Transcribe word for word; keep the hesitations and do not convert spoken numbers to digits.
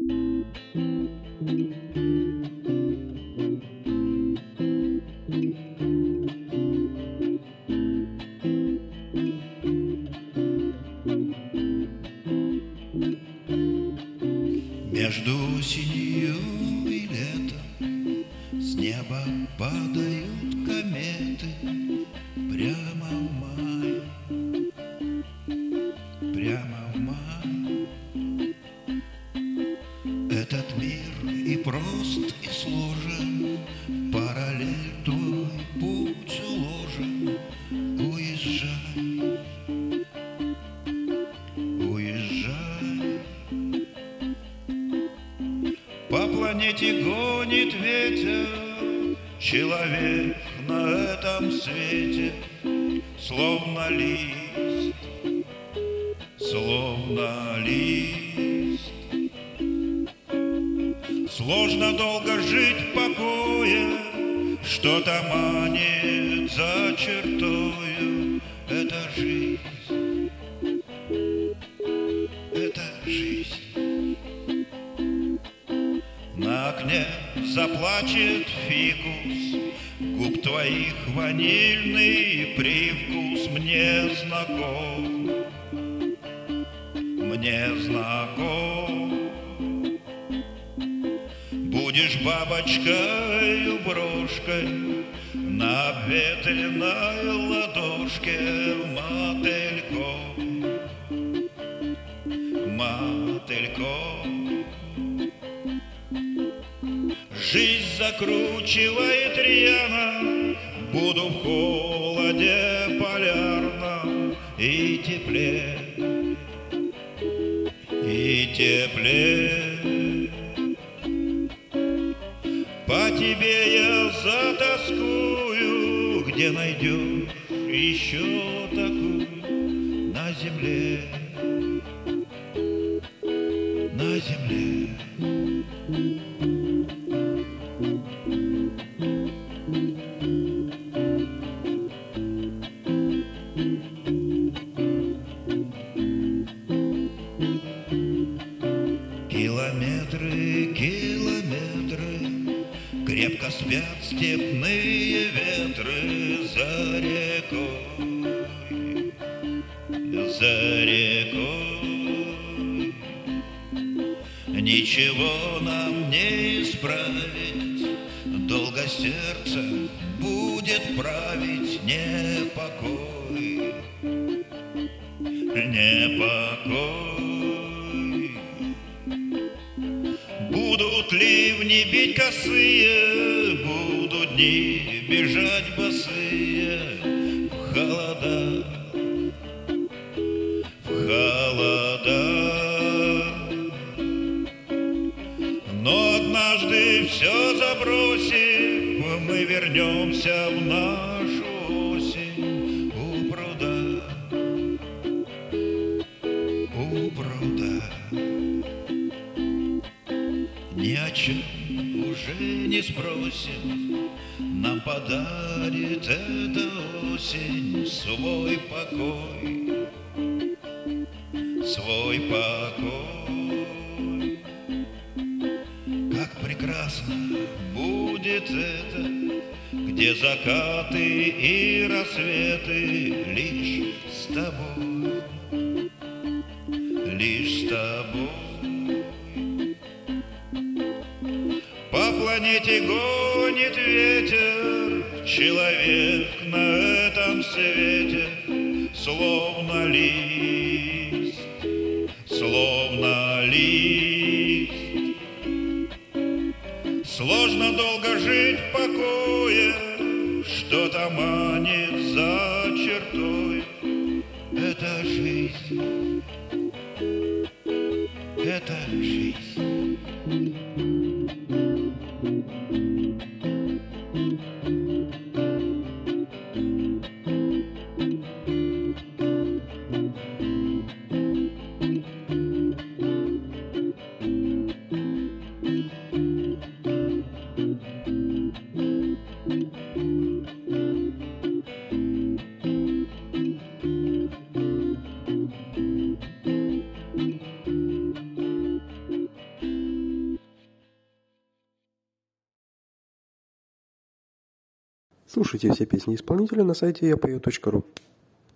Между осенью и летом с неба падают кометы прямо в май, прямо в май. Этот мир и прост, и сложен, параллель твой путь уложен. Уезжай, уезжай. По планете гонит ветер, человек на этом свете словно лист, словно лист. Сложно долго жить в покое, что-то манит за чертою. Это жизнь, это жизнь. На окне заплачет фикус, губ твоих ванильный привкус мне знаком, мне знаком. Будешь бабочкой, брошкой на ветреной ладошке, мотыльком, мотыльком. Жизнь закручивает рьяно, буду в холоде полярном и тепле, и тепле. По тебе я затоскую, где найдешь еще такую на земле, на земле. Километры, километры, крепко спят степные ветры за рекой, за рекой. Ничего нам не исправить, долго сердце будет править непокой, непокой. Будут ливни бить косые, будут дни бежать босые в холода, в холода. Но однажды все забросим, мы вернемся в нашу осень у пруда, у пруда. Ни о чем уже не спросим, нам подарит эта осень свой покой, свой покой. Как прекрасно будет это, где закаты и рассветы лишь с тобой, лишь с тобой. По планете гонит ветер, человек на этом свете словно лист, словно лист. Сложно долго жить в покое, что-то манит за чертой. Это жизнь, это жизнь. Слушайте все песни исполнителя на сайте я пою точка ру.